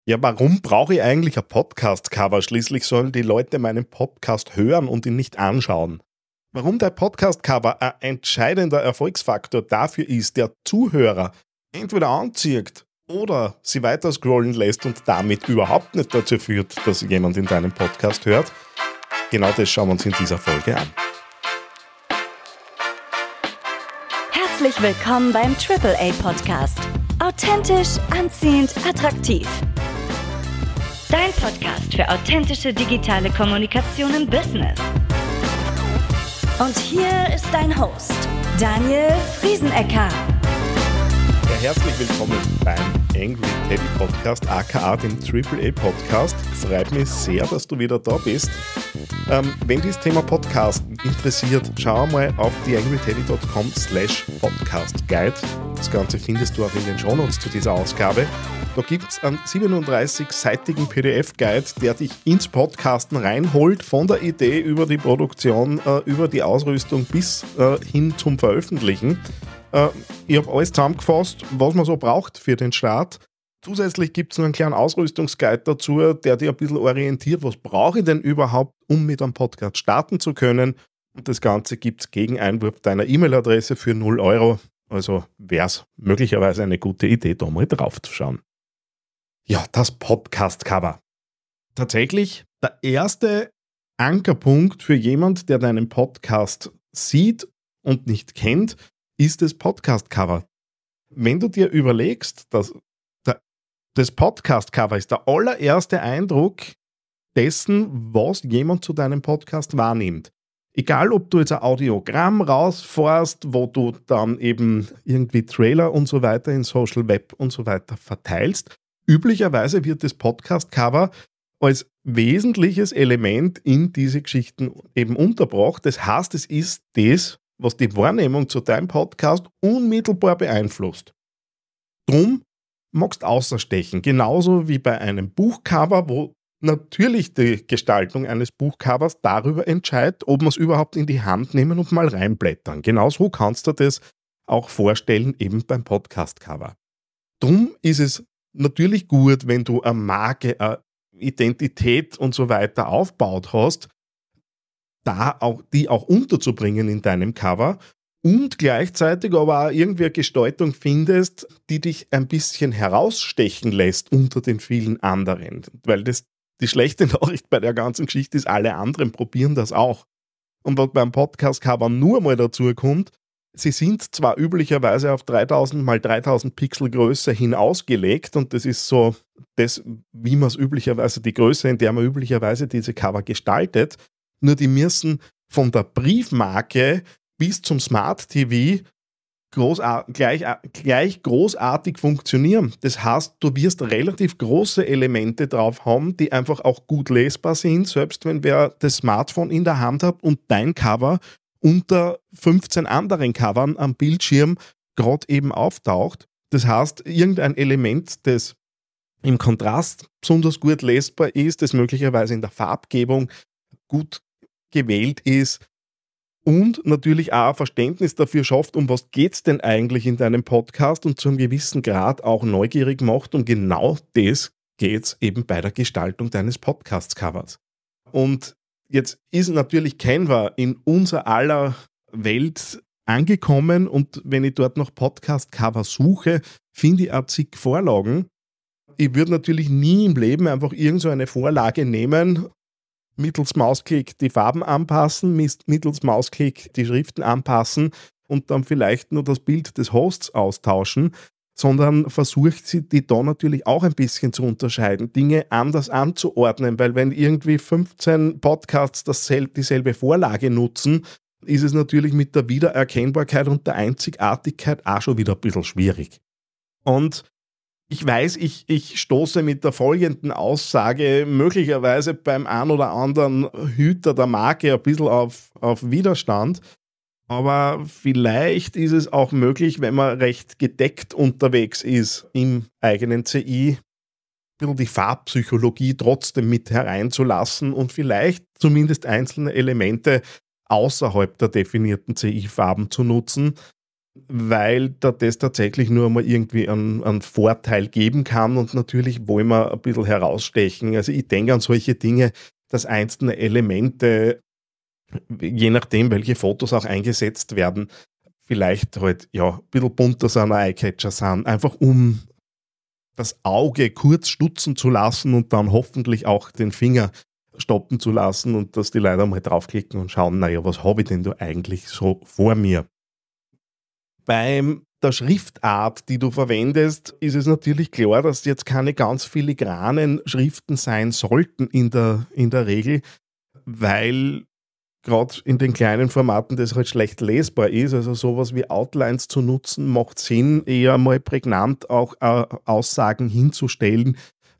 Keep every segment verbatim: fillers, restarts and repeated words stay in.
Ja, warum brauche ich eigentlich ein Podcast-Cover? Schließlich sollen die Leute meinen Podcast hören und ihn nicht anschauen. Warum der Podcast-Cover ein entscheidender Erfolgsfaktor dafür ist, der Zuhörer entweder anzieht oder sie weiter scrollen lässt und damit überhaupt nicht dazu führt, dass jemand in deinem Podcast hört, genau das schauen wir uns in dieser Folge an. Herzlich willkommen beim Triple A Podcast. Authentisch, anziehend, attraktiv. Dein Podcast für authentische digitale Kommunikation im Business. Und hier ist dein Host, Daniel Friesenecker. Ja, herzlich willkommen beim Angry Teddy Podcast, aka dem Triple A Podcast. Freut mich sehr, dass du wieder da bist. Ähm, wenn dich das Thema Podcast interessiert, schau mal auf theangryteddy dot com slash podcast guide. Das Ganze findest du auch in den Shownotes zu dieser Ausgabe. Da gibt es einen siebenunddreißig-seitigen P D F-Guide, der dich ins Podcasten reinholt, von der Idee über die Produktion, äh, über die Ausrüstung bis äh, hin zum Veröffentlichen. Äh, ich habe alles zusammengefasst, was man so braucht für den Start. Zusätzlich gibt es noch einen kleinen Ausrüstungsguide dazu, der dir ein bisschen orientiert, was brauche ich denn überhaupt, um mit einem Podcast starten zu können. Und das Ganze gibt es gegen Einwurf deiner E-Mail-Adresse für null Euro. Also wäre es möglicherweise eine gute Idee, da mal drauf zu schauen. Ja, das Podcast-Cover. Tatsächlich der erste Ankerpunkt für jemand, der deinen Podcast sieht und nicht kennt, ist das Podcast-Cover. Wenn du dir überlegst, dass der, das Podcast-Cover ist der allererste Eindruck dessen, was jemand zu deinem Podcast wahrnimmt. Egal, ob du jetzt ein Audiogramm rausfährst, wo du dann eben irgendwie Trailer und so weiter in Social Web und so weiter verteilst, üblicherweise wird das Podcast-Cover als wesentliches Element in diese Geschichten eben unterbracht. Das heißt, es ist das, was die Wahrnehmung zu deinem Podcast unmittelbar beeinflusst. Drum magst du außerstechen, genauso wie bei einem Buchcover, wo natürlich die Gestaltung eines Buchcovers darüber entscheidet, ob man es überhaupt in die Hand nehmen und mal reinblättern. Genauso kannst du das auch vorstellen, eben beim Podcast-Cover. Drum ist es natürlich gut, wenn du eine Marke, eine Identität und so weiter aufgebaut hast, da auch, die auch unterzubringen in deinem Cover und gleichzeitig aber auch irgendwie eine Gestaltung findest, die dich ein bisschen herausstechen lässt unter den vielen anderen. Weil das die schlechte Nachricht bei der ganzen Geschichte ist, alle anderen probieren das auch. Und was beim Podcast-Cover nur mal dazu kommt, sie sind zwar üblicherweise auf dreitausend mal dreitausend Pixel Größe hin ausgelegt und das ist so das, wie man es üblicherweise, die Größe, in der man üblicherweise diese Cover gestaltet, nur die müssen von der Briefmarke bis zum Smart T V großar- gleich, gleich großartig funktionieren. Das heißt, du wirst relativ große Elemente drauf haben, die einfach auch gut lesbar sind, selbst wenn wer das Smartphone in der Hand hat und dein Cover unter fünfzehn anderen Covern am Bildschirm gerade eben auftaucht. Das heißt, irgendein Element, das im Kontrast besonders gut lesbar ist, das möglicherweise in der Farbgebung gut gewählt ist und natürlich auch ein Verständnis dafür schafft, um was geht es denn eigentlich in deinem Podcast und zu einem gewissen Grad auch neugierig macht. Und genau das geht es eben bei der Gestaltung deines Podcast-Covers. Und jetzt ist natürlich Canva in unser aller Welt angekommen und wenn ich dort nach Podcast-Cover suche, finde ich auch zig Vorlagen. Ich würde natürlich nie im Leben einfach irgend so eine Vorlage nehmen, mittels Mausklick die Farben anpassen, mittels Mausklick die Schriften anpassen und dann vielleicht nur das Bild des Hosts austauschen, sondern versucht sie, die da natürlich auch ein bisschen zu unterscheiden, Dinge anders anzuordnen, weil wenn irgendwie fünfzehn Podcasts dasselbe, dieselbe Vorlage nutzen, ist es natürlich mit der Wiedererkennbarkeit und der Einzigartigkeit auch schon wieder ein bisschen schwierig. Und ich weiß, ich, ich stoße mit der folgenden Aussage möglicherweise beim ein oder anderen Hüter der Marke ein bisschen auf, auf Widerstand, aber vielleicht ist es auch möglich, wenn man recht gedeckt unterwegs ist im eigenen C I, ein bisschen die Farbpsychologie trotzdem mit hereinzulassen und vielleicht zumindest einzelne Elemente außerhalb der definierten C I-Farben zu nutzen. weil da das tatsächlich nur mal irgendwie einen, einen Vorteil geben kann und natürlich wollen wir ein bisschen herausstechen. Also ich denke an solche Dinge, dass einzelne Elemente, je nachdem, welche Fotos auch eingesetzt werden, vielleicht halt ja ein bisschen bunter sind, ein Eyecatcher sind, einfach um das Auge kurz stutzen zu lassen und dann hoffentlich auch den Finger stoppen zu lassen und dass die Leute mal draufklicken und schauen, naja, was habe ich denn da eigentlich so vor mir? Beim der Schriftart, die du verwendest, ist es natürlich klar, dass jetzt keine ganz filigranen Schriften sein sollten in der, in der Regel, weil gerade in den kleinen Formaten das halt schlecht lesbar ist. Also sowas wie Outlines zu nutzen, macht Sinn, eher mal prägnant auch äh, Aussagen hinzustellen,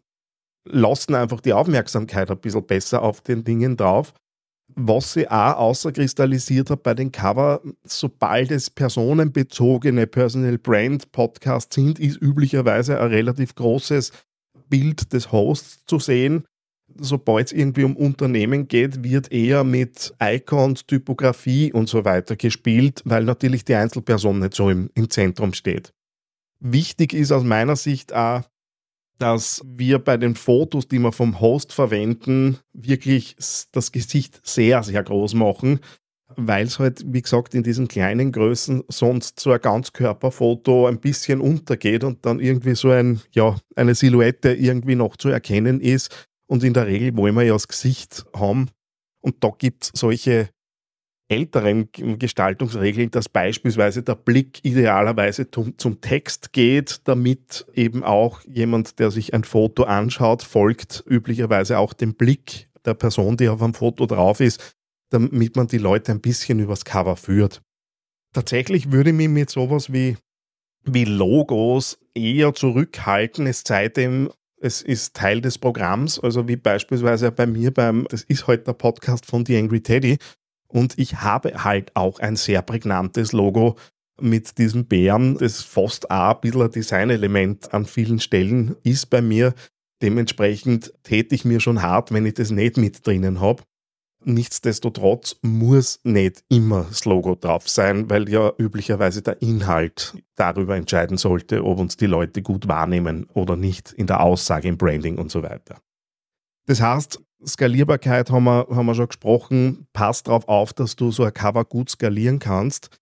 lassen einfach die Aufmerksamkeit ein bisschen besser auf den Dingen drauf. Was sie auch außerkristallisiert hat bei den Cover, sobald es personenbezogene Personal Brand Podcasts sind, ist üblicherweise ein relativ großes Bild des Hosts zu sehen. Sobald es irgendwie um Unternehmen geht, wird eher mit Icons, Typografie und so weiter gespielt, weil natürlich die Einzelperson nicht so im, im Zentrum steht. Wichtig ist aus meiner Sicht auch, dass wir bei den Fotos, die wir vom Host verwenden, wirklich das Gesicht sehr, sehr groß machen, weil es halt, wie gesagt, in diesen kleinen Größen sonst so ein Ganzkörperfoto ein bisschen untergeht und dann irgendwie so ein, ja, eine Silhouette irgendwie noch zu erkennen ist. Und in der Regel wollen wir ja das Gesicht haben. Und da gibt es solche älteren Gestaltungsregeln, dass beispielsweise der Blick idealerweise zum, zum Text geht, damit eben auch jemand, der sich ein Foto anschaut, folgt üblicherweise auch dem Blick der Person, die auf einem Foto drauf ist, damit man die Leute ein bisschen übers Cover führt. Tatsächlich würde ich mich mit sowas wie, wie Logos eher zurückhalten, es sei denn, es ist Teil des Programms, also wie beispielsweise bei mir beim, das ist heute der Podcast von The Angry Teddy, und ich habe halt auch ein sehr prägnantes Logo mit diesem Bären, das fast auch ein bisschen ein Designelement an vielen Stellen ist bei mir. Dementsprechend täte ich mir schon hart, wenn ich das nicht mit drinnen habe. Nichtsdestotrotz muss nicht immer das Logo drauf sein, weil ja üblicherweise der Inhalt darüber entscheiden sollte, ob uns die Leute gut wahrnehmen oder nicht in der Aussage, im Branding und so weiter. Das heißt, Skalierbarkeit haben wir, haben wir schon gesprochen. Pass darauf auf, dass du so ein Cover gut skalieren kannst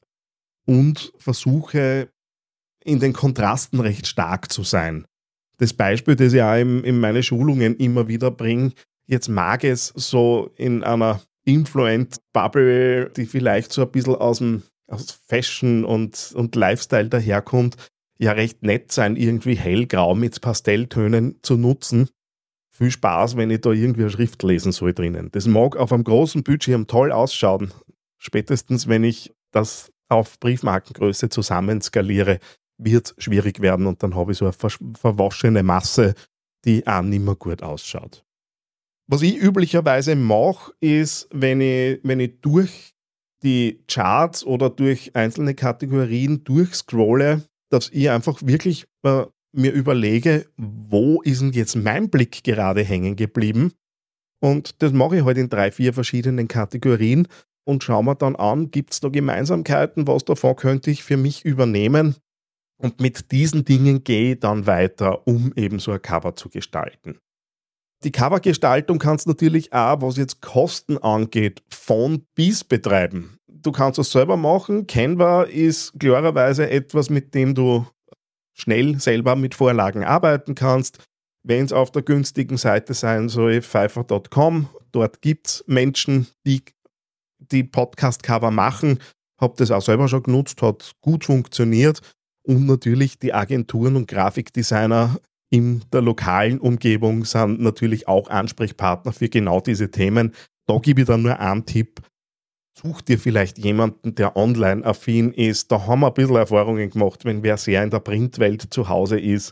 und versuche in den Kontrasten recht stark zu sein. Das Beispiel, das ich auch in, in meine Schulungen immer wieder bringe, jetzt mag es so in einer Influent-Bubble, die vielleicht so ein bisschen aus dem aus Fashion und, und Lifestyle daherkommt, ja recht nett sein, irgendwie hellgrau mit Pastelltönen zu nutzen. Viel Spaß, wenn ich da irgendwie eine Schrift lesen soll drinnen. Das mag auf einem großen Bildschirm toll ausschauen. Spätestens, wenn ich das auf Briefmarkengröße zusammen skaliere, wird es schwierig werden und dann habe ich so eine verwaschene Masse, die auch nicht mehr gut ausschaut. Was ich üblicherweise mache, ist, wenn ich, wenn ich durch die Charts oder durch einzelne Kategorien durchscrolle, dass ich einfach wirklich äh, mir überlege, wo ist denn jetzt mein Blick gerade hängen geblieben? Und das mache ich halt in drei, vier verschiedenen Kategorien und schaue mir dann an, gibt es da Gemeinsamkeiten, was davon könnte ich für mich übernehmen? Und mit diesen Dingen gehe ich dann weiter, um eben so ein Cover zu gestalten. Die Covergestaltung kannst du natürlich auch, was jetzt Kosten angeht, von bis betreiben. Du kannst es selber machen. Canva ist klarerweise etwas, mit dem du schnell selber mit Vorlagen arbeiten kannst. Wenn es auf der günstigen Seite sein soll, Fiverr Punkt com, dort gibt es Menschen, die die Podcast-Cover machen. Habe das auch selber schon genutzt, hat gut funktioniert. Und natürlich die Agenturen und Grafikdesigner in der lokalen Umgebung sind natürlich auch Ansprechpartner für genau diese Themen. Da gebe ich dann nur einen Tipp. Such dir vielleicht jemanden, der online affin ist. Da haben wir ein bisschen Erfahrungen gemacht, wenn wer sehr in der Printwelt zu Hause ist.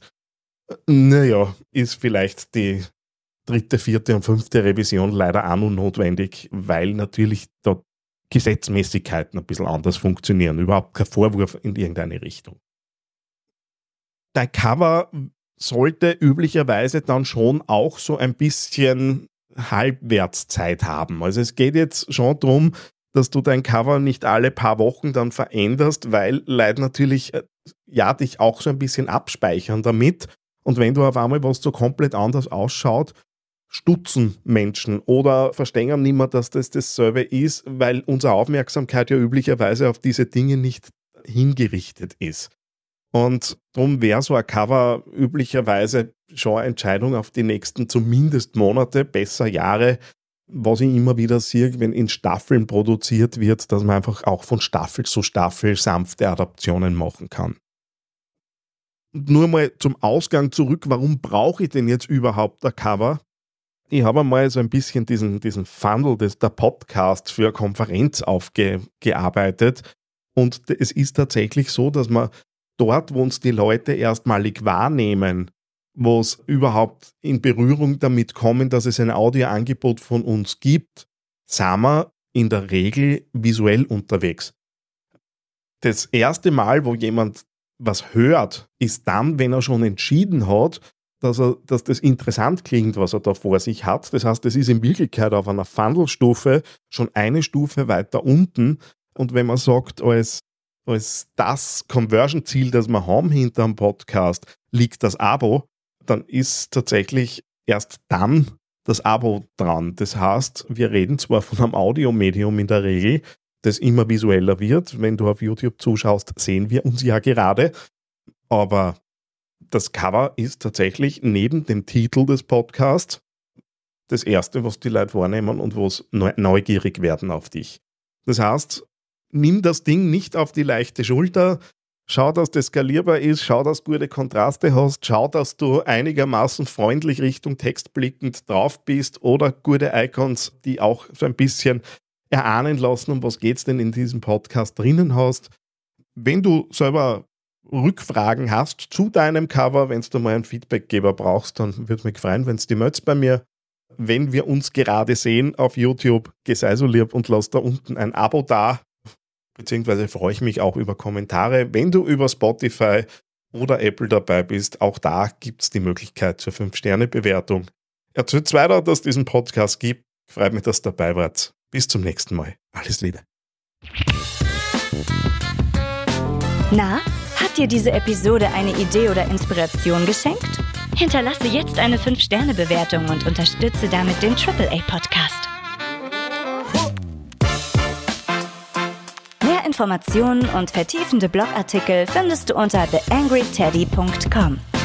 Naja, ist vielleicht die dritte, vierte und fünfte Revision leider auch noch notwendig, weil natürlich da Gesetzmäßigkeiten ein bisschen anders funktionieren. Überhaupt kein Vorwurf in irgendeine Richtung. Dein Cover sollte üblicherweise dann schon auch so ein bisschen Halbwertszeit haben. Also es geht jetzt schon darum, dass du dein Cover nicht alle paar Wochen dann veränderst, weil Leute natürlich ja dich auch so ein bisschen abspeichern damit. Und wenn du auf einmal was so komplett anders ausschaut, stutzen Menschen oder verstehen nicht mehr, dass das dasselbe ist, weil unsere Aufmerksamkeit ja üblicherweise auf diese Dinge nicht hingerichtet ist. Und darum wäre so ein Cover üblicherweise schon eine Entscheidung auf die nächsten zumindest Monate, besser Jahre, was ich immer wieder sehe, wenn in Staffeln produziert wird, dass man einfach auch von Staffel zu Staffel sanfte Adaptionen machen kann. Nur mal zum Ausgang zurück, warum brauche ich denn jetzt überhaupt ein Cover? Ich habe einmal so ein bisschen diesen, diesen Funnel des, der Podcasts für eine Konferenz aufgearbeitet und es ist tatsächlich so, dass man dort, wo uns die Leute erstmalig wahrnehmen, wo es überhaupt in Berührung damit kommen, dass es ein Audioangebot von uns gibt, sind wir in der Regel visuell unterwegs. Das erste Mal, wo jemand was hört, ist dann, wenn er schon entschieden hat, dass, er, dass das interessant klingt, was er da vor sich hat. Das heißt, es ist in Wirklichkeit auf einer Funnelstufe schon eine Stufe weiter unten. Und wenn man sagt, als, als das Conversion-Ziel, das wir haben hinter dem Podcast, liegt das Abo, dann ist tatsächlich erst dann das Abo dran. Das heißt, wir reden zwar von einem Audiomedium in der Regel, das immer visueller wird. Wenn du auf YouTube zuschaust, sehen wir uns ja gerade. Aber das Cover ist tatsächlich neben dem Titel des Podcasts das Erste, was die Leute wahrnehmen und wo es neugierig werden auf dich. Das heißt, nimm das Ding nicht auf die leichte Schulter, schau, dass das skalierbar ist, schau, dass du gute Kontraste hast, schau, dass du einigermaßen freundlich Richtung Text blickend drauf bist oder gute Icons, die auch so ein bisschen erahnen lassen, um was geht's denn in diesem Podcast drinnen hast. Wenn du selber Rückfragen hast zu deinem Cover, wenn du mal einen Feedbackgeber brauchst, dann würde mich freuen, wenn du die meldest bei mir. Wenn wir uns gerade sehen auf YouTube, sei so lieb und lass da unten ein Abo da, beziehungsweise freue ich mich auch über Kommentare. Wenn du über Spotify oder Apple dabei bist, auch da gibt es die Möglichkeit zur fünf Sterne Bewertung. Erzählt weiter, dass es diesen Podcast gibt. Freut mich, dass ihr dabei wart. Bis zum nächsten Mal. Alles Liebe. Na, hat dir diese Episode eine Idee oder Inspiration geschenkt? Hinterlasse jetzt eine fünf Sterne Bewertung und unterstütze damit den Triple A Podcast. Mehr Informationen und vertiefende Blogartikel findest du unter the angry teddy dot com.